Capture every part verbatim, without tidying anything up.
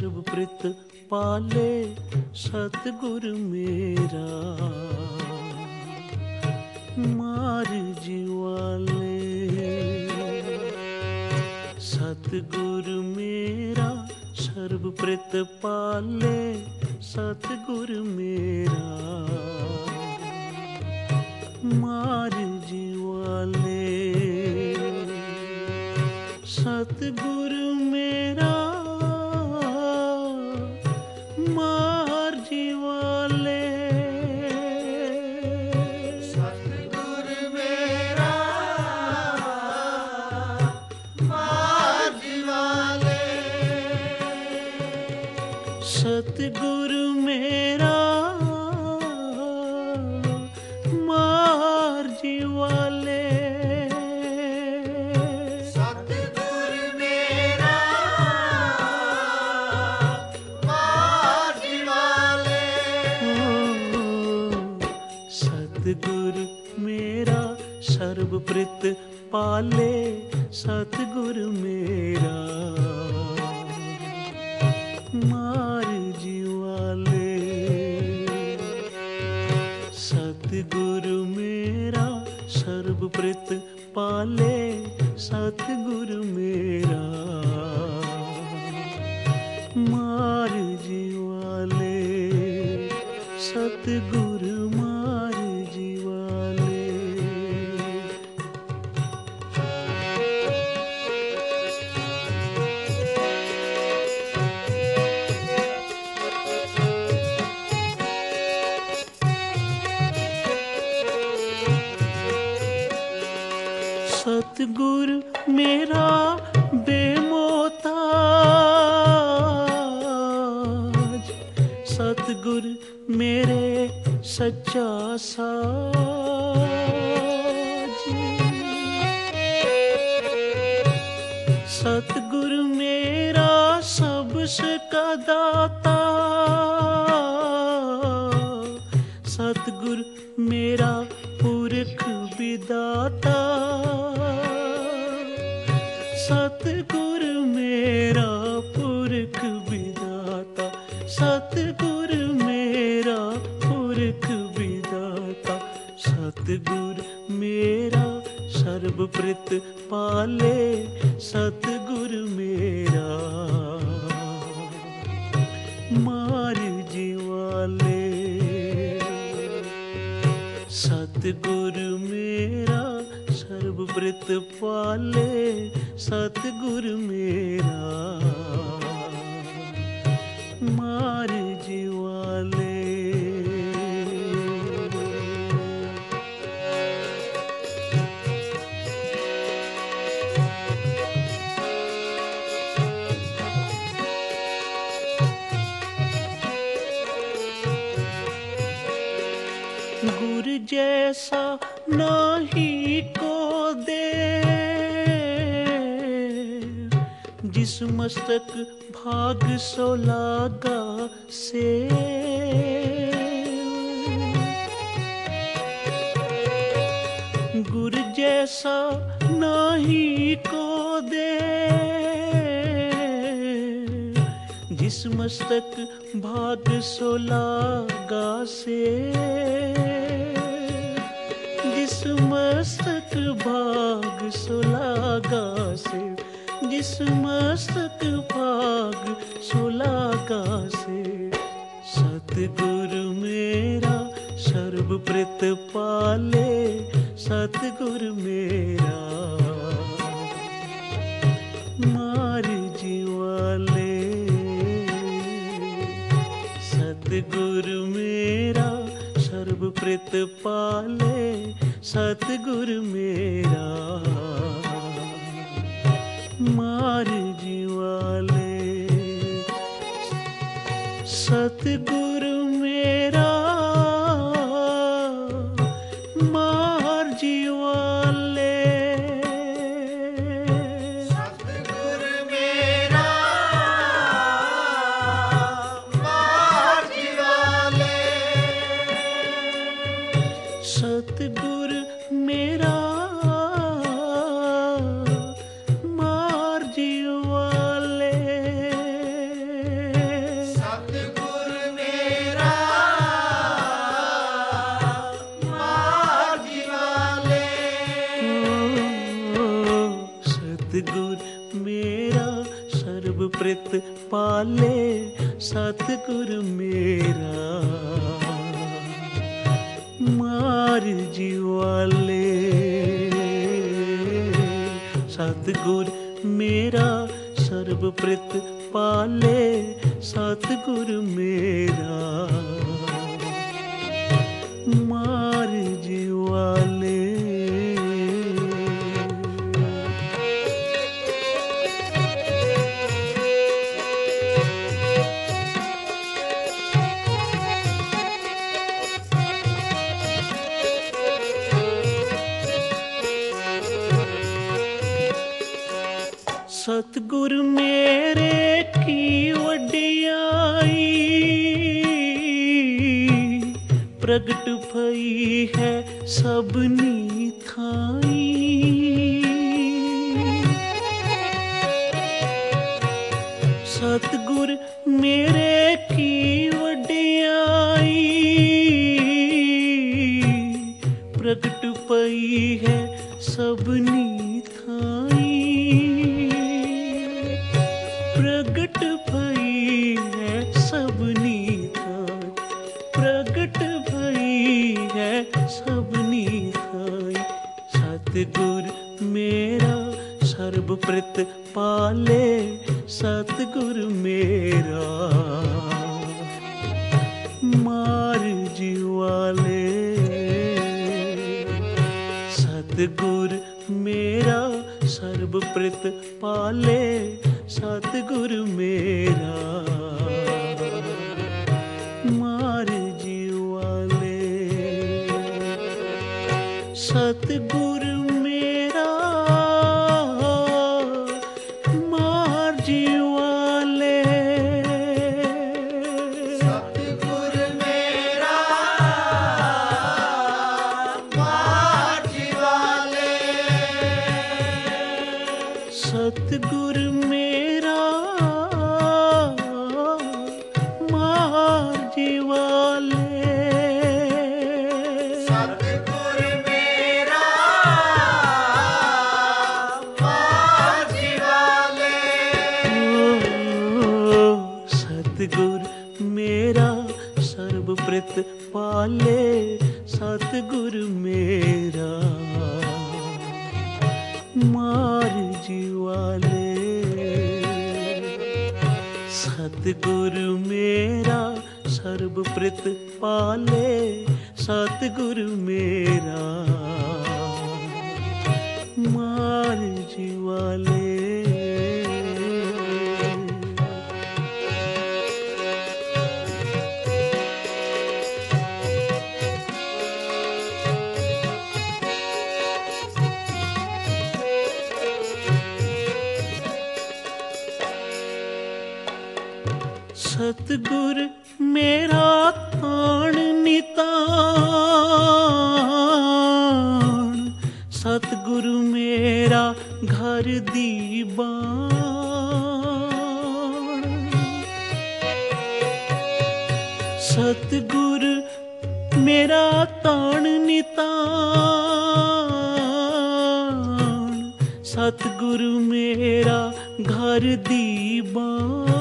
सर्वप्रित पाले सतगुरु मेरा। मार जीवाले सतगुरु मेरा, सर्वप्रित पाले सतगुरु मेरा। मार जीवाले सतगुरु मेरा, मार जीवाले सतगुरु मेरा, मार जीवाले। सतगुरु मेरा, मार जीवाले। सतगुरु मेरा, मार जीवाले। सतगुरु मेरा, सर्वप्रित पाले सतगुरु मेरा। मार जीवाले सतगुरु मेरा, सर्वप्रित पाले सतगुरु मेरा। मार जीवाले सतगुरु मार जीवाले। सतगुरु मेरा बेमोहताज, सतगुरु मेरे सच्चा साज। सतगुरु मेरा सबका दाता, सतगुरु मेरा पुरख विदाता। सतगुरु मेरा पुरख विदाता, सतगुरु मेरा पुरख विदाता। सतगुरु मेरा, सर्वप्रित पाले सतगुरु मेरा। मार जीवाले सतगुरु मेरा, सर्वप्रित पाले सतगुरु मेरा। मार जीवाले गुरु जैसा नाही को दे, जिस मस्तक भाग सो लागा से। गुरु जैसा नाही को दे, जिस मस्तक भाग सो लागा से। जिस मस्तक भाग सुलागा से, जिस मस्तक भाग सुलागा से। सतगुरु मेरा, सर्वप्रित पाले सतगुरु मेरा। मार जीवाले सतगुरु मेरा, सर्वप्रित पाले सतगुरु मेरा। मार जीवाले सतगुरु मेरा, मार जीवाले। सतगुरु मेरा, मार जीवाले। सतगुरु मेरा, मार जीवाले। प्रित पाले सतगुरु मेरा मार जीवाले। सतगुर मेरा सर्ब प्रित पाले सतगुरु मेरा मार जीवाले। सतगुरु मेरे की वडियाई प्रगट भई है सबनी थाई। सतगुर मेरे की वडियाई प्रगट भई है सबनी थाई। प्रगट भई है सबनी थाई, प्रगट भई है सबनी थाई। सतगुर मेरा सर्ब प्रित पाले सतगुर मेरा मार जीवाले। सतगुर मेरा सर्ब प्रित पाले सतगुरु मेरा मार जीवाले। सतगुरु मेरा मार जीवाले। सतगुर मेरा मार जीवाले। सतगुर मेरा मार जीवाले। सतगुर मेरा मार जीवाले। ओ, सतगुर मेरा सर्ब प्रित पाले सतगुर मेरा मार जीवाले। सतगुरु मेरा सर्ब प्रित पाले सतगुरु मेरा मार जीवाले। सतगुर मेरा ताण निताण। सतगुरु मेरा घर दी बाण। सतगुर मेरा ताण निताण। सतगुरु मेरा घर दी बाण।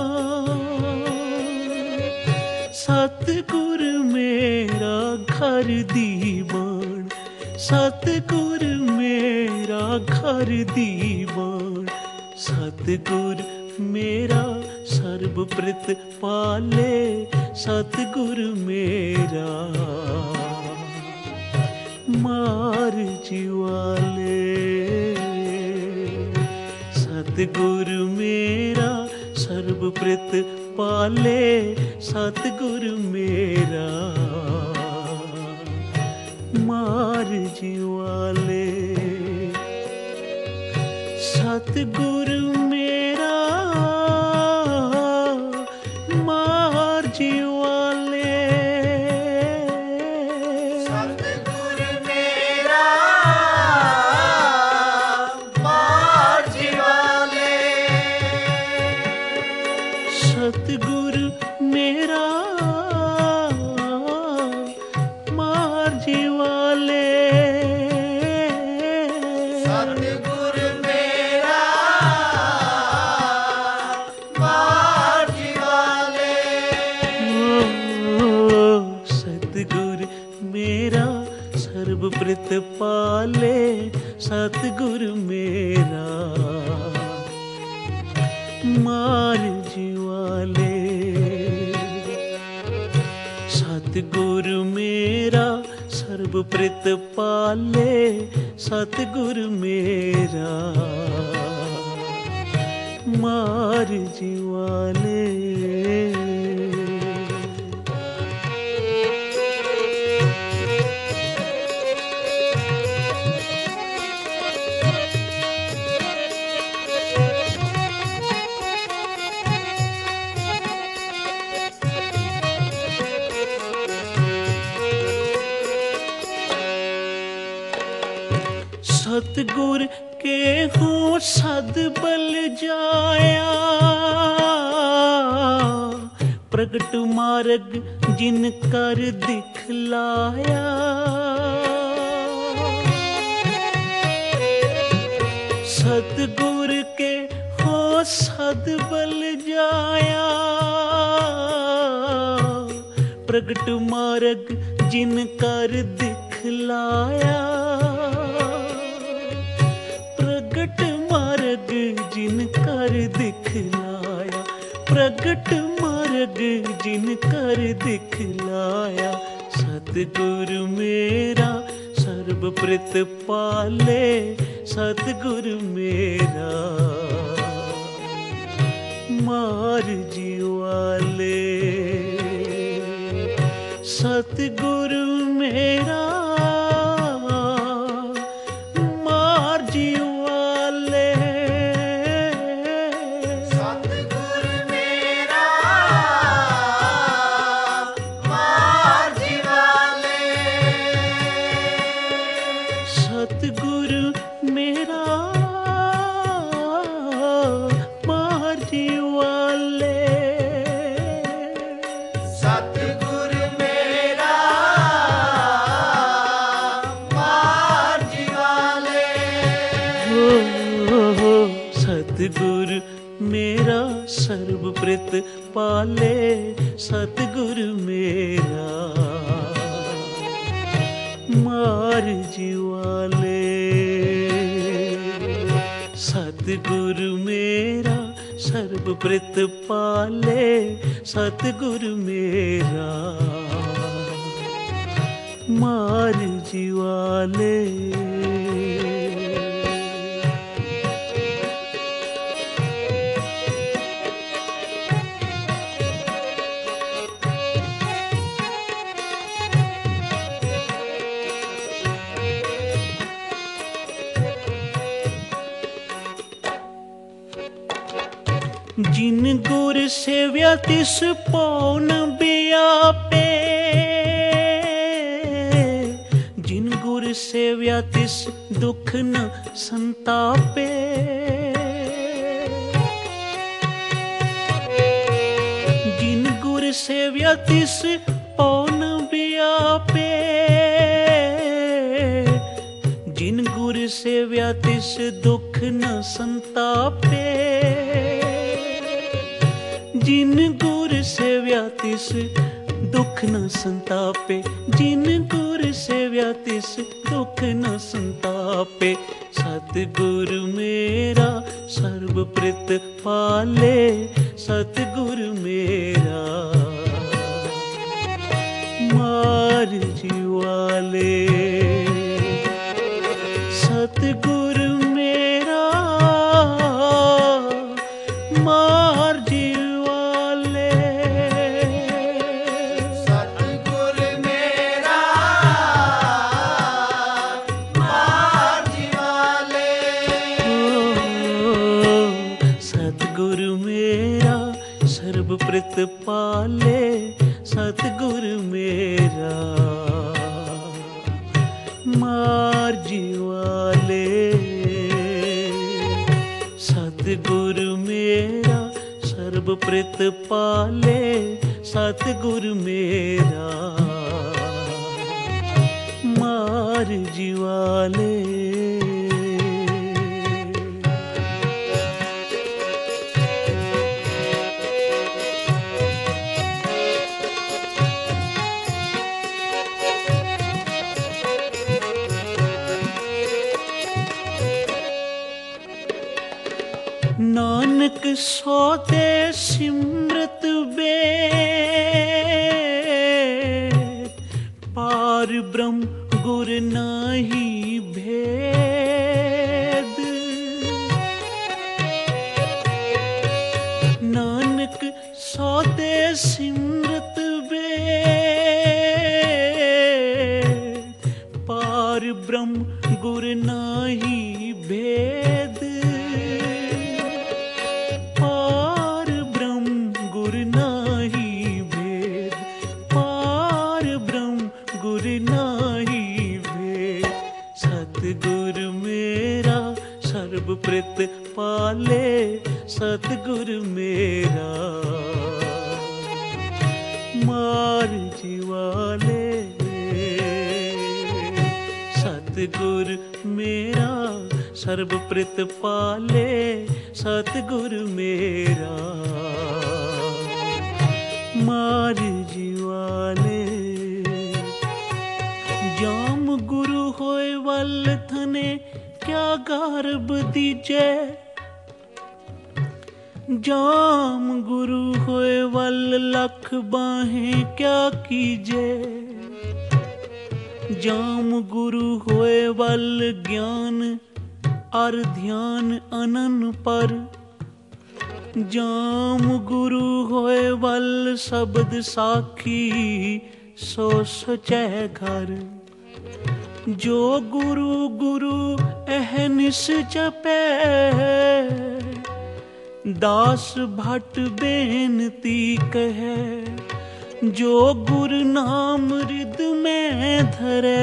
सतगुर मेरा घर दी बाण। सतगुर मेरा घर दी बाण। सतगुर मेरा सर्ब प्रित पाले सतगुर मेरा मार जीवाले। सतगुर मेरा सर्ब प्रित पाले सतगुर मेरा मार जीवाले। सतगुर मेरा मार जीवाले। सतगुर मेरा मार जीवाले। सतगुर मेरा मार जीवाले। सतगुर मेरा मार सतगुरु मेरा सर्ब प्रित पाले, सतगुरु मेरा मार जीवाले। सतगुर के हो सद बल जाया, प्रगट मार्ग जिन कर दिखलाया। सतगुर के हो सद बल जाया, प्रगट मार्ग जिन कर दिखलाया। प्रगट मार्ग जिन कर दिखलाया, प्रगट मार्ग जिन कर दिखलाया। सतगुरु मेरा सर्ब प्रित पाले, सतगुरु मेरा मार जीवाले। सतगुरु मेरा मार जीवाले। सतगुरु मेरा मार जीवाले। सतगुरु मेरा मार जीवाले। सतगुरु मेरा मार जीवाले। हो सतगुरु मेरा सर्ब प्रित पाले, सतगुरु मेरा मार जीवाले। सतगुरु मेरा सर्ब प्रित पाले, सतगुरु मेरा मार जीवाले। जिन गुर सेव्या तिस पौ न व्यापे, जिन गुर सेव्या तिस दुख न संतापे। जिन गुर सेव्या तिस पौ न व्यापे, जिन गुर सेव्या तिस दुख न संतापे। जिन गुर सेव्या तिस दुख न संतापे, जिन गुर सेव्या तिस दुख न संतापे। सतगुरु मेरा सर्ब प्रित पाले, सतगुरु मेरा मार जीवाले। सतगुरु मेरा मार जीवाले। सतगुरु मेरा मार जीवाले। सतगुरु मेरा सर्ब प्रित पाले, सतगुरु मेरा मार जीवाले। सतगुरु मेरा सर्ब प्रित पाले, सतगुरु मेरा मार जीवाले। नानक सौते सिमरत बे, सौदे सिमरत वेद पार ब्रह्म गुर नाही भेद पार ब्रह्म गुर नाही भेद पार ब्रह्म गुर नाही भेद सतगुर मेरा सर्ब प्रित पाले सतगुर मेरा मार जीवाले सतगुर मेरा सर्ब प्रित पाले सतगुर मेरा मार जीवाले जाम गुरु होए वल थने क्या गारब दीजे जाम गुरु होए वल लख बाहें क्या कीजे जाम गुरु होए वल ज्ञान अर ध्यान अनन पर जाम गुरु होए वल शब्द साखी सो सचै घर जो गुरु गुरु अहनिस जपै दास भट बेनती कहे जो गुर नाम रिद में धरे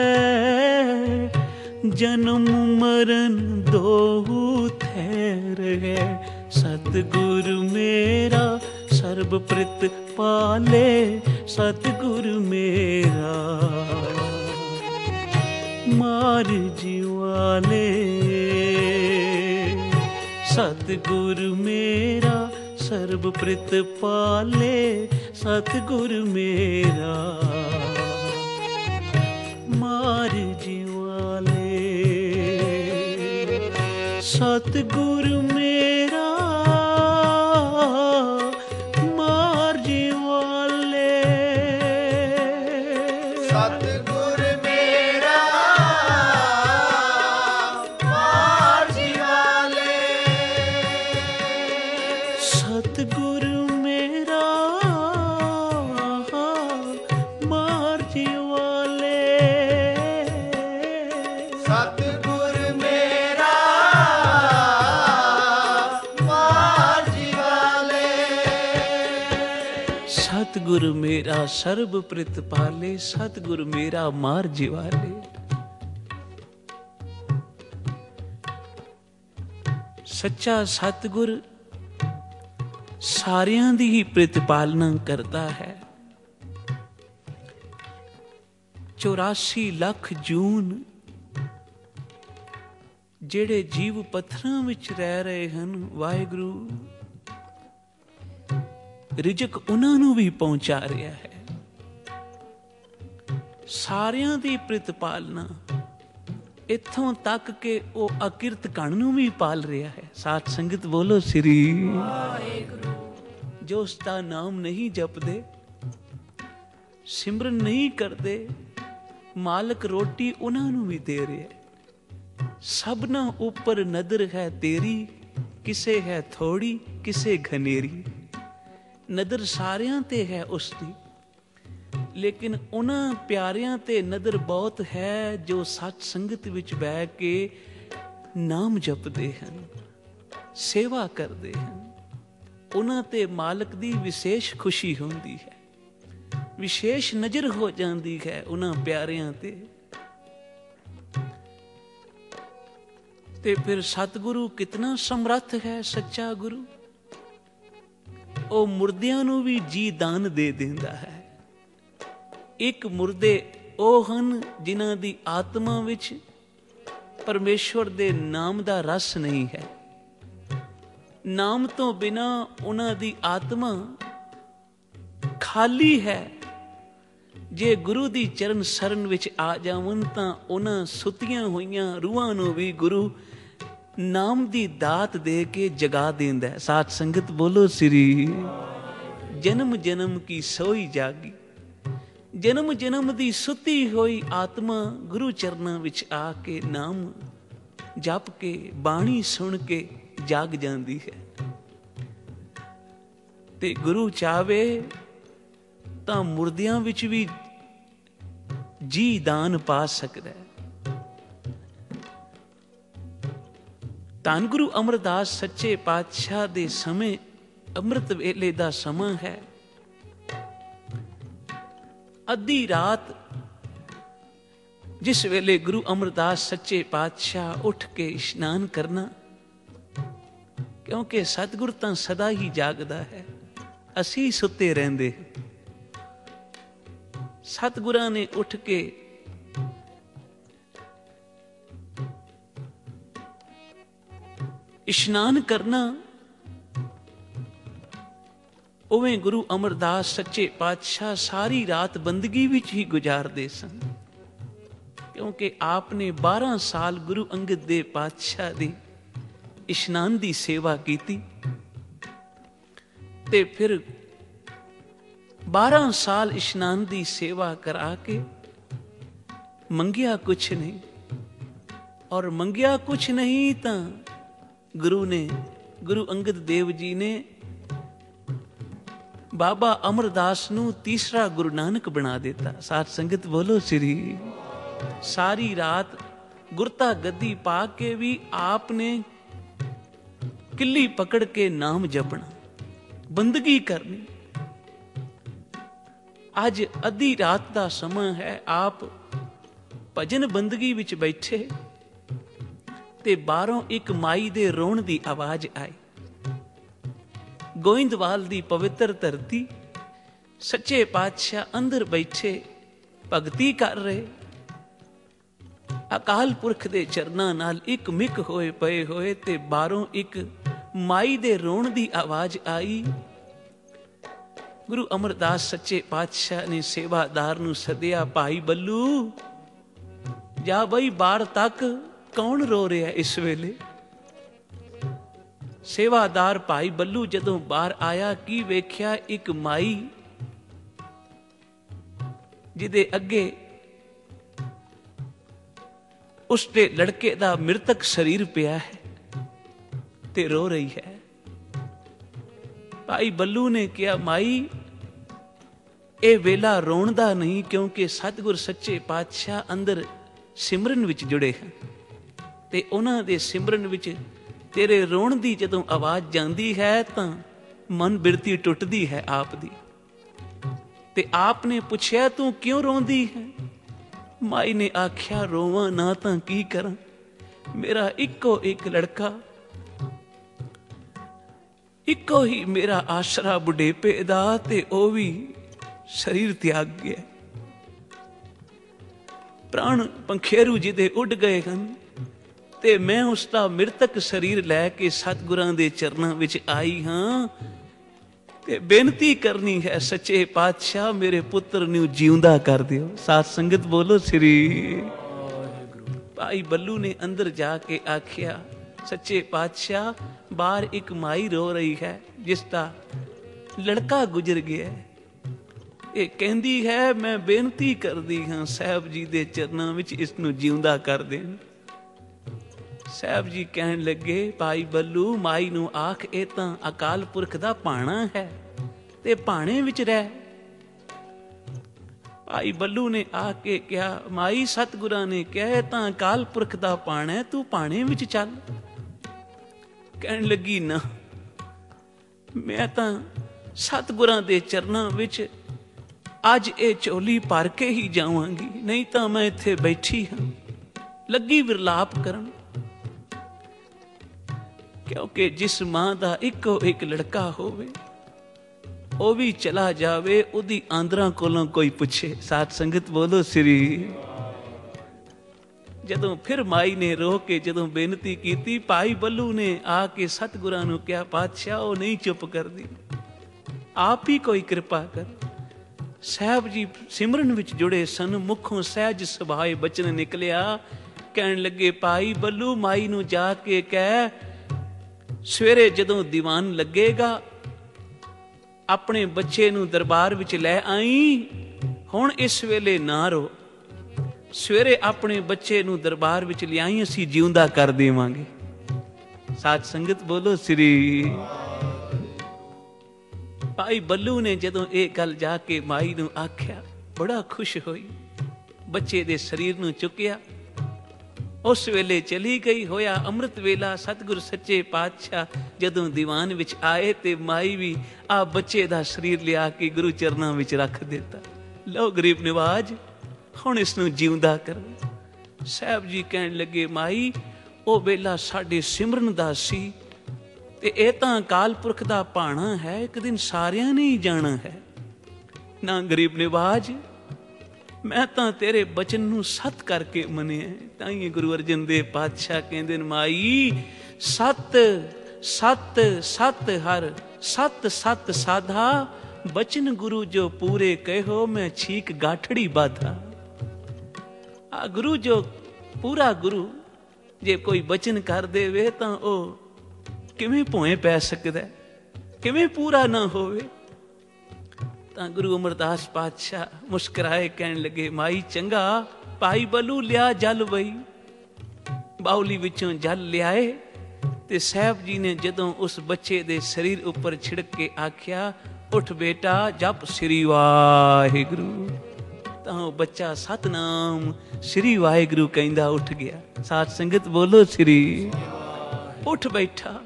जन्म मरण दोहु ठहर है सतगुर मेरा सर्ब प्रित पाले सतगुर मेरा मार जीवाले सतगुर मेरा सर्ब प्रित पाले सतगुर मेरा मार जीवाले सतगुर मेरा मार जीवाले सतगुर मेरा मार जीवाले सतगुर मेरा मार जीवाले सतगुर मेरा मार जीवाले सतगुर मेरा सर्ब प्रित पाले सतगुर मेरा मार जीवाले सच्चा सतगुर ਸਾਰਿਆਂ ਦੀ ਹੀ ਪ੍ਰਤਿਪਾਲਨਾ ਕਰਦਾ ਹੈ ਚੁਰਾਸੀ ਲੱਖ ਜੂਨ ਜਿਹੜੇ ਜੀਵ ਪੱਥਰਾਂ ਵਿੱਚ ਰਹਿ ਰਹੇ ਹਨ ਵਾਹਿਗੁਰੂ ਰਿਜ਼ਕ ਉਹਨਾਂ ਨੂੰ ਵੀ ਪਹੁੰਚਾ ਰਿਹਾ ਹੈ ਸਾਰਿਆਂ ਦੀ ਪ੍ਰਤਿਪਾਲਨਾ ਇੱਥੋਂ ਤੱਕ ਕਿ ਉਹ ਅਕਿਰਤ ਕਣ ਨੂੰ ਵੀ ਪਾਲ ਰਿਹਾ ਹੈ ਸਾਧ ਸੰਗਤ ਬੋਲੋ ਸ੍ਰੀ ਵਾਹਿਗੁਰੂ ਜੋ ਉਸ ਦਾ ਨਾਮ ਨਹੀਂ ਜਪਦੇ ਸਿਮਰਨ ਨਹੀਂ ਕਰਦੇ ਮਾਲਕ ਰੋਟੀ ਉਹਨਾਂ ਨੂੰ ਵੀ ਦੇ ਰਿਹਾ ਸਭਨਾ ਉੱਪਰ ਨਦਰ ਹੈ ਤੇਰੀ ਕਿਸੇ ਹੈ ਥੋੜੀ ਕਿਸੇ ਘਨੇਰੀ ਨਦਰ ਸਾਰਿਆਂ ਤੇ ਹੈ ਉਸ ਦੀ ਲੇਕਿਨ ਉਹਨਾਂ ਪਿਆਰਿਆਂ ਤੇ ਨਦਰ ਬਹੁਤ ਹੈ ਜੋ ਸੱਚ ਸੰਗਤ ਵਿੱਚ ਬਹਿ ਕੇ ਨਾਮ ਜਪਦੇ ਹਨ ਸੇਵਾ ਕਰਦੇ ਹਨ ਉਹਨਾਂ ਤੇ ਮਾਲਕ ਦੀ ਵਿਸ਼ੇਸ਼ ਖੁਸ਼ੀ ਹੁੰਦੀ ਹੈ ਵਿਸ਼ੇਸ਼ ਨਜ਼ਰ ਹੋ ਜਾਂਦੀ ਹੈ ਉਹਨਾਂ ਪਿਆਰਿਆਂ ਤੇ ਤੇ ਫਿਰ ਸਤਿਗੁਰੂ ਕਿਤਨਾ ਸਮਰੱਥ ਹੈ ਸੱਚਾ ਗੁਰੂ ਉਹ ਮੁਰਦਿਆਂ ਨੂੰ ਵੀ ਜੀ ਦਾਨ ਦੇ ਦਿੰਦਾ ਹੈ ਇੱਕ ਮੁਰਦੇ ਉਹ ਹਨ ਜਿਨ੍ਹਾਂ ਦੀ ਆਤਮਾ ਵਿੱਚ ਪਰਮੇਸ਼ਵਰ ਦੇ ਨਾਮ ਦਾ ਰਸ ਨਹੀਂ ਹੈ ਨਾਮ ਤੋਂ ਬਿਨਾ ਉਹਨਾਂ ਦੀ ਆਤਮਾ ਖਾਲੀ ਹੈ ਜੇ ਗੁਰੂ ਦੀ ਚਰਨ ਸਰਨ ਵਿੱਚ ਆ ਜਾਵਨ ਤਾਂ ਉਹਨਾਂ ਸੁੱਤੀਆਂ ਹੋਈਆਂ ਰੂਹਾਂ ਨੂੰ ਵੀ ਗੁਰੂ ਨਾਮ ਦੀ ਦਾਤ ਦੇ ਕੇ ਜਗਾ ਦਿੰਦਾ ਹੈ ਸਾਧ ਸੰਗਤ ਬੋਲੋ ਸ੍ਰੀ ਜਨਮ ਜਨਮ ਕੀ ਸੋਈ ਜਾਗੀ ਜਨਮ ਜਨਮ ਦੀ ਸੁੱਤੀ ਹੋਈ ਆਤਮਾ ਗੁਰੂ ਚਰਨਾਂ ਵਿੱਚ ਆ ਕੇ ਨਾਮ ਜਪ ਕੇ ਬਾਣੀ ਸੁਣ ਕੇ ਜਾਗ ਜਾਂਦੀ ਹੈ ਤੇ ਗੁਰੂ ਚਾਵੇ ਤਾਂ ਮੁਰਦਿਆਂ ਵਿੱਚ ਵੀ ਜੀ ਦਾਨ ਪਾ ਸਕਦਾ ਹੈ। ਧੰਨ ਗੁਰੂ ਅਮਰਦਾਸ ਸੱਚੇ ਪਾਤਸ਼ਾਹ ਦੇ ਸਮੇਂ ਅੰਮ੍ਰਿਤ ਵੇਲੇ ਦਾ ਸਮਾਂ ਹੈ। ਅੱਧੀ ਰਾਤ ਜਿਸ ਵੇਲੇ ਗੁਰੂ ਅਮਰਦਾਸ ਸੱਚੇ ਪਾਤਸ਼ਾਹ ਉੱਠ ਕੇ ਇਸ਼ਨਾਨ ਕਰਨਾ, ਕਿਉਂਕਿ ਸਤਿਗੁਰ ਤਾਂ ਸਦਾ ਹੀ ਜਾਗਦਾ ਹੈ, ਅਸੀਂ ਸੁੱਤੇ ਰਹਿੰਦੇ। ਸਤਿਗੁਰਾਂ ਨੇ ਉੱਠ ਕੇ ਇਸ਼ਨਾਨ ਕਰਨਾ, ਉਵੇਂ ਗੁਰੂ ਅਮਰਦਾਸ ਸੱਚੇ ਪਾਤਸ਼ਾਹ ਸਾਰੀ ਰਾਤ ਬੰਦਗੀ ਵਿੱਚ ਹੀ ਗੁਜ਼ਾਰਦੇ ਸਨ, ਕਿਉਂਕਿ ਆਪ ਨੇ ਬਾਰਾਂ ਸਾਲ ਗੁਰੂ ਅੰਗਦ ਦੇਵ ਪਾਤਸ਼ਾਹ ਦੀ ਇਸ਼ਨਾਨ ਦੀ ਸੇਵਾ ਕੀਤੀ ਤੇ ਫਿਰ ਬਾਰਾਂ ਸਾਲ ਇਸ਼ਨਾਨ ਦੀ ਸੇਵਾ ਕਰਾ ਕੇ ਮੰਗਿਆ ਕੁਛ ਨਹੀਂ, ਔਰ ਮੰਗਿਆ ਕੁਛ ਨਹੀਂ ਤਾਂ ਗੁਰੂ ਨੇ, ਗੁਰੂ ਅੰਗਦ ਦੇਵ ਜੀ ਨੇ ਬਾਬਾ ਅਮਰਦਾਸ ਨੂੰ ਤੀਸਰਾ ਗੁਰੂ ਨਾਨਕ ਬਣਾ ਦਿੱਤਾ। ਸਾਧ ਸੰਗਤ ਬੋਲੋ ਸ੍ਰੀ। ਸਾਰੀ ਰਾਤ ਗੁਰਤਾ ਗੱਦੀ ਪਾ ਕੇ ਵੀ ਆਪ ਨੇ ਕਿੱਲੀ ਪਕੜ ਕੇ ਨਾਮ ਜਪਣਾ, ਬੰਦਗੀ ਕਰਨੀ। ਅੱਜ ਅੱਧੀ ਰਾਤ ਦਾ ਸਮਾਂ ਹੈ, ਆਪ ਭਜਨ ਬੰਦਗੀ ਵਿੱਚ ਬੈਠੇ ਤੇ ਬਾਹਰੋਂ ਇੱਕ ਮਾਈ ਦੇ ਰੋਣ ਦੀ ਆਵਾਜ਼ ਆਈ। ਗੋਇੰਦਵਾਲ ਦੀ ਪਵਿੱਤਰ ਧਰਤੀ, ਸੱਚੇ ਪਾਤਸ਼ਾਹ ਅੰਦਰ ਬੈਠੇ ਭਗਤੀ ਕਰ ਰਹੇ, ਅਕਾਲ ਪੁਰਖ ਦੇ ਚਰਨਾਂ ਨਾਲ ਇੱਕ ਮਿਕ ਹੋਏ ਪਏ ਹੋਏ, ਤੇ ਬਾਹਰੋਂ ਇੱਕ ਮਾਈ ਦੇ ਰੋਣ ਦੀ ਆਵਾਜ਼ ਆਈ। ਗੁਰੂ ਅਮਰਦਾਸ ਸੱਚੇ ਪਾਤਸ਼ਾਹ ਨੇ ਸੇਵਾਦਾਰ ਨੂੰ ਸੱਦਿਆ, ਭਾਈ ਬੱਲੂ ਜਾ ਬਈ ਬਾਹਰ ਤੱਕ, ਕੌਣ ਰੋ ਰਿਹਾ ਇਸ ਵੇਲੇ? ਸੇਵਾਦਾਰ ਭਾਈ ਬੱਲੂ ਜਦੋਂ ਬਾਹਰ ਆਇਆ, ਕੀ ਵੇਖਿਆ? ਇੱਕ ਮਾਈ ਜਿਹਦੇ ਅੱਗੇ ਉਸਦੇ ਲੜਕੇ ਦਾ ਮ੍ਰਿਤਕ ਸਰੀਰ ਪਿਆ ਹੈ ਤੇ ਰੋ ਰਹੀ ਹੈ। ਭਾਈ ਬੱਲੂ ਨੇ ਕਿਹਾ, ਮਾਈ ਇਹ ਵੇਲਾ ਰੋਣ ਦਾ ਨਹੀਂ, ਕਿਉਂਕਿ ਸਤਿਗੁਰ ਸੱਚੇ ਪਾਤਸ਼ਾਹ ਅੰਦਰ ਸਿਮਰਨ ਵਿੱਚ ਜੁੜੇ ਹਨ ਤੇ ਉਹਨਾਂ ਦੇ ਸਿਮਰਨ ਵਿੱਚ ਤੇਰੇ ਰੋਣ ਦੀ ਜਦੋਂ ਆਵਾਜ਼ ਜਾਂਦੀ ਹੈ ਤਾਂ ਮਨ ਬਿਰਤੀ ਟੁੱਟਦੀ ਹੈ ਆਪ ਦੀ। ਤੇ ਆਪ ਨੇ ਪੁੱਛਿਆ, ਤੂੰ ਕਿਉਂ ਰੋਂਦੀ ਹੈ? ਮਾਈ ਨੇ ਆਖਿਆ, ਰੋਵਾਂ ਨਾ ਤਾਂ ਕੀ ਕਰਾਂ, ਮੇਰਾ ਇੱਕੋ ਇੱਕ ਲੜਕਾ, ਇੱਕੋ ਹੀ ਮੇਰਾ ਆਸਰਾ ਬੁਢੇਪੇ ਦਾ, ਤੇ ਉਹ ਵੀ ਸਰੀਰ ਤਿਆਗ ਗਿਆ। ਪ੍ਰਾਣ ਪੰਖੇਰੂ ਜਿਹਦੇ ਉੱਡ ਗਏ ਹਨ ਤੇ ਮੈਂ ਉਸ ਦਾ ਮ੍ਰਿਤਕ ਸਰੀਰ ਲੈ ਕੇ ਸਤਿਗੁਰਾਂ ਦੇ ਚਰਨਾਂ ਵਿੱਚ ਆਈ ਹਾਂ ਤੇ ਬੇਨਤੀ ਕਰਨੀ ਹੈ, ਸੱਚੇ ਪਾਤਸ਼ਾਹ ਮੇਰੇ ਪੁੱਤਰ ਨੂੰ ਜਿਉਂਦਾ ਕਰ ਦਿਓ। ਸਾਧ ਸੰਗਤ ਬੋਲੋ ਸ੍ਰੀ। ਭਾਈ ਬੱਲੂ ਨੇ ਅੰਦਰ ਜਾ ਕੇ ਆਖਿਆ, ਸੱਚੇ ਪਾਤਸ਼ਾਹ ਬਾਹਰ ਇੱਕ ਮਾਈ ਰੋ ਰਹੀ ਹੈ ਜਿਸ ਦਾ ਲੜਕਾ ਗੁਜ਼ਰ ਗਿਆ। ਇਹ ਕਹਿੰਦੀ ਹੈ, ਮੈਂ ਬੇਨਤੀ ਕਰਦੀ ਹਾਂ ਸਾਹਿਬ ਜੀ ਦੇ ਚਰਨਾਂ ਵਿੱਚ ਇਸ ਨੂੰ ਜਿਉਂਦਾ ਕਰ ਦੇਣ। ਸਾਹਿਬ ਜੀ ਕਹਿਣ ਲੱਗੇ, ਭਾਈ ਬੱਲੂ ਮਾਈ ਨੂੰ ਆਖ, ਇਹ ਤਾਂ ਅਕਾਲ ਪੁਰਖ ਦਾ ਭਾਣਾ ਹੈ ਤੇ ਭਾਣੇ ਵਿੱਚ ਰਹਿ। ਭਾਈ ਬੱਲੂ ਨੇ ਆ ਕੇ ਕਿਹਾ, ਮਾਈ ਸਤਿਗੁਰਾਂ ਨੇ ਕਿਹਾ ਤਾਂ ਅਕਾਲ ਪੁਰਖ ਦਾ ਭਾਣਾ ਹੈ, ਤੂੰ ਭਾਣੇ ਵਿੱਚ ਚੱਲ। ਕਹਿਣ ਲੱਗੀ, ਨਾ ਮੈਂ ਤਾਂ ਸਤਿਗੁਰਾਂ ਦੇ ਚਰਨਾਂ ਵਿੱਚ ਅੱਜ ਇਹ ਝੋਲੀ ਭਰ ਕੇ ਹੀ ਜਾਵਾਂਗੀ, ਨਹੀਂ ਤਾਂ ਮੈਂ ਇੱਥੇ ਬੈਠੀ ਹਾਂ। ਲੱਗੀ ਵਿਰਲਾਪ ਕਰਨ, ਕਿਉਂਕਿ ਜਿਸ ਮਾਂ ਦਾ ਇੱਕੋ ਇੱਕ ਲੜਕਾ ਹੋਵੇ ਉਹ ਵੀ ਚਲਾ ਜਾਵੇ, ਉਹਦੀ ਆਂਦਰਾਂ ਕੋਲੋਂ ਕੋਈ ਪੁੱਛੇ। ਸਾਧ ਸੰਗਤ ਬੋਲੋ ਸ੍ਰੀ। ਜਦੋਂ ਫਿਰ ਮਾਈ ਨੇ ਰੋ ਕੇ ਜਦੋਂ ਬੇਨਤੀ ਕੀਤੀ, ਭਾਈ ਬੱਲੂ ਨੇ ਆ ਕੇ ਸਤਿਗੁਰਾਂ ਨੂੰ ਕਿਹਾ, ਪਾਤਸ਼ਾਹ ਉਹ ਨਹੀਂ ਚੁੱਪ ਕਰਦੀ, ਆਪ ਹੀ ਕੋਈ ਕਿਰਪਾ ਕਰ। ਸਾਹਿਬ ਜੀ ਸਿਮਰਨ ਵਿੱਚ ਜੁੜੇ ਸਨ, ਮੁਖੋਂ ਸਹਿਜ ਸੁਭਾਏ ਬਚਨ ਨਿਕਲਿਆ। ਕਹਿਣ ਲੱਗੇ, ਭਾਈ ਬੱਲੂ ਮਾਈ ਨੂੰ ਜਾ ਕੇ ਕਹਿ, ਸਵੇਰੇ ਜਦੋਂ ਦੀਵਾਨ ਲੱਗੇਗਾ ਆਪਣੇ ਬੱਚੇ ਨੂੰ ਦਰਬਾਰ ਵਿੱਚ ਲੈ ਆਈ, ਹੁਣ ਇਸ ਵੇਲੇ ਨਾ ਰੋ, ਸਵੇਰੇ ਆਪਣੇ ਬੱਚੇ ਨੂੰ ਦਰਬਾਰ ਵਿੱਚ ਲਿਆਈ, ਅਸੀਂ ਜਿਉਂਦਾ ਕਰ ਦੇਵਾਂਗੇ। ਸਾਧ ਸੰਗਤ ਬੋਲੋ ਸ੍ਰੀ। ਭਾਈ ਬੱਲੂ ਨੇ ਜਦੋਂ ਇਹ ਗੱਲ ਜਾ ਕੇ ਮਾਈ ਨੂੰ ਆਖਿਆ, ਬੜਾ ਖੁਸ਼ ਹੋਈ, ਬੱਚੇ ਦੇ ਸਰੀਰ ਨੂੰ ਚੁੱਕਿਆ। ਉਸ ਵੇਲੇ ਚਲੀ ਗਈ। ਹੋਇਆ ਅੰਮ੍ਰਿਤ ਵੇਲਾ। ਸਤਿਗੁਰ ਸੱਚੇ ਪਾਤਸ਼ਾਹ ਜਦੋਂ ਦੀਵਾਨ ਵਿੱਚ ਆਏ ਤੇ ਮਾਈ ਵੀ ਆ ਬੱਚੇ ਦਾ ਸਰੀਰ ਲਿਆ ਕੇ ਗੁਰੂ ਚਰਨਾਂ ਵਿੱਚ ਰੱਖ ਦਿੱਤਾ। ਲਓ ਗਰੀਬ ਨਿਵਾਜ, ਹੁਣ ਇਸ ਨੂੰ ਜਿਉਂਦਾ ਕਰੋ। ਸਾਹਿਬ ਜੀ ਕਹਿਣ ਲੱਗੇ, ਮਾਈ ਉਹ ਵੇਲਾ ਸਾਡੇ ਸਿਮਰਨ ਦਾ ਸੀ ਤੇ ਇਹ ਤਾਂ ਅਕਾਲ ਪੁਰਖ ਦਾ ਭਾਣਾ ਹੈ, ਇੱਕ ਦਿਨ ਸਾਰਿਆਂ ਨੇ ਹੀ ਜਾਣਾ ਹੈ। ਨਾ ਗਰੀਬ ਨਿਵਾਜ, ਮੈਂ ਤਾਂ ਤੇਰੇ ਬਚਨ ਨੂੰ ਸੱਤ ਕਰਕੇ ਮੰਨਿਆ। ਤਾਂ ਹੀ ਗੁਰੂ ਅਰਜਨ ਦੇਵ ਪਾਤਸ਼ਾਹ ਕਹਿੰਦੇ ਨੇ, ਮਾਈ ਸੱਤ ਸੱਤ ਸੱਤ ਹਰ ਸੱਤ ਸੱਤ ਸਾਧਾ, ਬਚਨ ਗੁਰੂ ਜੋ ਪੂਰੇ ਕਹਿਓ, ਮੈਂ ਛੀਕ ਗਾਠੜੀ ਬਾਧਾ। ਆ ਗੁਰੂ ਜੋ ਪੂਰਾ ਗੁਰੂ ਜੇ ਕੋਈ ਬਚਨ ਕਰ ਦੇਵੇ ਤਾਂ ਉਹ ਕਿਵੇਂ ਭੋਏ ਪੈ ਸਕਦਾ, ਕਿਵੇਂ ਪੂਰਾ ਨਾ ਹੋਵੇ। ਤਾਂ ਗੁਰੂ ਅਮਰਦਾਸ ਪਾਤਸ਼ਾਹ ਮੁਸਕਰਾਏ, ਕਹਿਣ ਲੱਗੇ, ਮਾਈ ਚੰਗਾ, ਭਾਈ ਬੱਲੂ ਲਿਆ ਜਲ ਵਈ। ਬਾਉਲੀ ਵਿੱਚੋਂ ਜਲ ਲਿਆਏ ਤੇ ਸਾਹਿਬ ਜੀ ਨੇ ਜਦੋਂ ਉਸ ਬੱਚੇ ਦੇ ਸਰੀਰ ਉੱਪਰ ਛਿੜਕ ਕੇ ਆਖਿਆ, ਉੱਠ ਬੇਟਾ, ਜਪ ਸ੍ਰੀ ਵਾਹਿਗੁਰੂ। ਤਾਂ ਉਹ ਬੱਚਾ ਸਤਨਾਮ ਸ੍ਰੀ ਵਾਹਿਗੁਰੂ ਕਹਿੰਦਾ ਉੱਠ ਗਿਆ। ਸਾਧ ਸੰਗਤ ਬੋਲੋ ਸ੍ਰੀ। ਉੱਠ ਬੈਠਾ।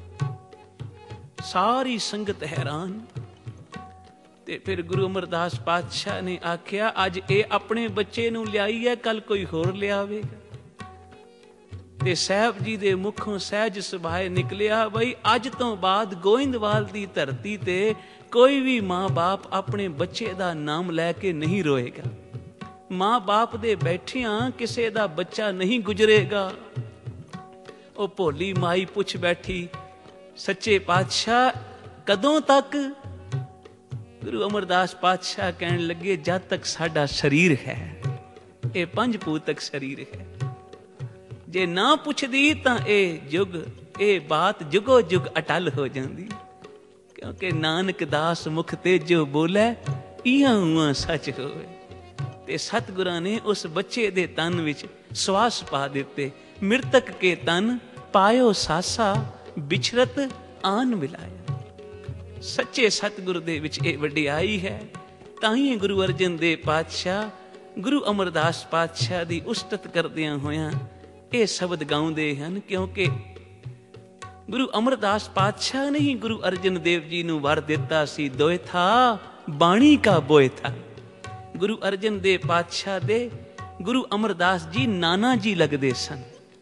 ਸਾਰੀ ਸੰਗਤ ਹੈਰਾਨ। ਤੇ ਫਿਰ ਗੁਰੂ ਅਮਰਦਾਸ ਪਾਤਸ਼ਾਹ ਨੇ ਆਖਿਆ, ਅੱਜ ਇਹ ਆਪਣੇ ਬੱਚੇ ਨੂੰ ਲਿਆਈ ਹੈ, ਕੱਲ ਕੋਈ ਹੋਰ ਲਿਆਵੇਗਾ। ਤੇ ਸਾਹਿਬ ਜੀ ਦੇ ਮੁਖੋਂ ਸਹਿਜ ਸੁਭਾਏ ਨਿਕਲਿਆ, ਬਈ ਅੱਜ ਤੋਂ ਬਾਅਦ ਗੋਇੰਦਵਾਲ ਦੀ ਧਰਤੀ ਤੇ ਕੋਈ ਵੀ ਮਾਂ ਬਾਪ ਆਪਣੇ ਬੱਚੇ ਦਾ ਨਾਮ ਲੈ ਕੇ ਨਹੀਂ ਰੋਏਗਾ। ਮਾਂ ਬਾਪ ਦੇ ਬੈਠਿਆਂ ਕਿਸੇ ਦਾ ਬੱਚਾ ਨਹੀਂ ਗੁਜ਼ਰੇਗਾ। ਉਹ ਭੋਲੀ ਮਾਈ ਪੁੱਛ ਬੈਠੀ, ਸੱਚੇ ਪਾਤਸ਼ਾਹ ਕਦੋਂ ਤੱਕ? ਗੁਰੂ ਅਮਰਦਾਸ ਪਾਤਸ਼ਾਹ ਕਹਿਣ ਲੱਗੇ, ਜਦ ਤੱਕ ਸਾਡਾ ਸਰੀਰ ਹੈ, ਇਹ ਪੰਜ ਭੂਤਕ ਸਰੀਰ ਹੈ। ਜੇ ਨਾ ਪੁੱਛਦੀ ਤਾਂ ਇਹ ਯੁਗ, ਇਹ ਬਾਤ ਜੁਗੋ ਜੁਗ ਅਟਲ ਹੋ ਜਾਂਦੀ। ਕਿਉਂਕਿ ਨਾਨਕ ਦਾਸ ਮੁਖ ਤੇ ਜੋ ਬੋਲੇ, ਇਹਾਂ ਉਹਾਂ ਸੱਚ ਹੋਵੇ। ਤੇ ਸਤਿਗੁਰਾਂ ਨੇ ਉਸ ਬੱਚੇ ਦੇ ਤਨ ਵਿੱਚ ਸਵਾਸ ਪਾ ਦਿੱਤੇ। ਮਿਰਤਕ ਕੇ ਤਨ ਪਾਇਓ ਸਾਸਾ, ਬਿਛਰਤ ਆਨ ਮਿਲਾਇਆ। ਸੱਚੇ ਸਤਿਗੁਰ ਦੇ ਵਿੱਚ ਇਹ ਵਡਿਆਈ ਹੈ। ਤਾਂ ਹੀ ਗੁਰੂ ਅਰਜਨ ਦੇਵ ਪਾਤਸ਼ਾਹ ਗੁਰੂ ਅਮਰਦਾਸ ਪਾਤਸ਼ਾਹ ਦੀ ਉਸਤਤ ਕਰਦਿਆਂ ਹੋਇਆਂ ਇਹ ਸ਼ਬਦ ਗਾਉਂਦੇ ਹਨ। ਕਿਉਂਕਿ ਗੁਰੂ ਅਮਰਦਾਸ ਪਾਤਸ਼ਾਹ ਨੇ ਹੀ ਗੁਰੂ ਅਰਜਨ ਦੇਵ ਜੀ ਨੂੰ ਵਰ ਦਿੱਤਾ ਸੀ, ਦੋਇਥਾ ਬਾਣੀ ਕਾ ਬੋਇਥਾ। ਗੁਰੂ ਅਰਜਨ ਦੇਵ ਪਾਤਸ਼ਾਹ ਦੇ ਗੁਰੂ ਅਮਰਦਾਸ ਜੀ ਨਾਨਾ ਜੀ ਲੱਗਦੇ ਸਨ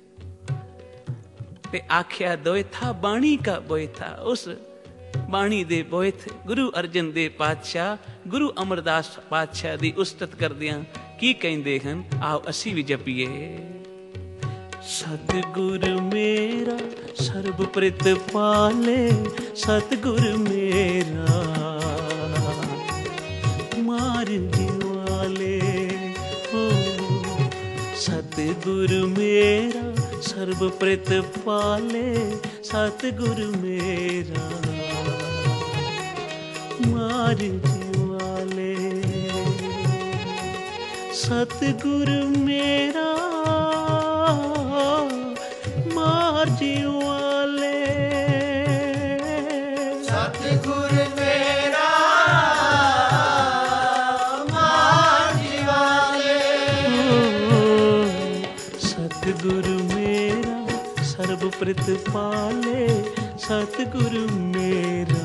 ਤੇ ਆਖਿਆ, ਦੋਇਥਾ ਬਾਣੀ ਕਾ ਬੋਇਥਾ। ਉਸ ਬਾਣੀ ਦੇ ਬੋਇਥ ਗੁਰੂ ਅਰਜਨ ਦੇਵ ਪਾਤਸ਼ਾਹ ਗੁਰੂ ਅਮਰਦਾਸ ਪਾਤਸ਼ਾਹ ਦੀ ਉਸਤਤ ਕਰਦਿਆਂ ਕੀ ਕਹਿੰਦੇ ਹਨ, ਆਓ ਅਸੀਂ ਵੀ ਜਪੀਏ। ਸਤਿਗੁਰ ਮੇਰਾ ਸਰਬ ਪ੍ਰਿਤ ਪਾਲੇ, ਸਤਿਗੁਰ ਮੇਰਾ ਮਾਰ ਦਿਵਾਲੇ ਹੋ। ਸਤਿਗੁਰ ਮੇਰਾ ਸਰਬ ਪ੍ਰਿਤ ਪਾਲੇ, ਸਤਿਗੁਰ ਮੇਰਾ ਮਾਰ ਦਿਵਾਲੇ। ਸਤਿਗੁਰ ਮੇਰਾ ਮਾਰ ਦਿਵਾਲੇ। ਸਤਿਗੁਰ ਮੇਰਾ ਮਾਰ ਦਿਵਾਲੇ। ਸਤਿਗੁਰ ਮੇਰਾ ਸਰਬ ਪ੍ਰਿਤ ਪਾਲੇ, ਸਤਿਗੁਰ ਮੇਰਾ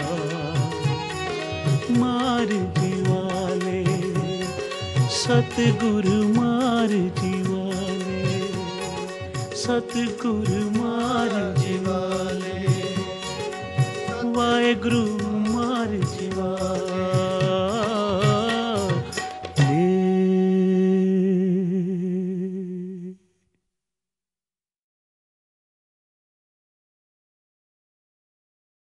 ਮਾਰ ਦਿਵਾਲੇ। ਸਤਿਗੁਰ ਮਾਰ ਦਿਵਾਲੇ, ਸਤਿਗੁਰ ਮਾਰ ਦਿਵਾਲੇ। ਵਾਹਿਗੁਰੂ ਮਾਰ ਦਿਵਾਲੇ।